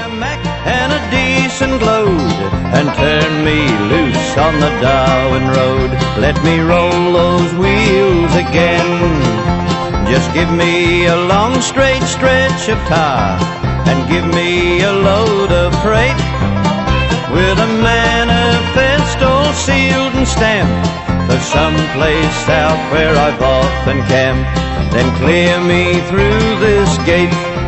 a Mac and a decent load, and turn me loose on the Darwin Road. Let me roll those wheels again. Just give me a long straight stretch of tar, and give me a load of freight, with a manifest all sealed and stamped, for some place south where I've often camped. Then clear me through this gate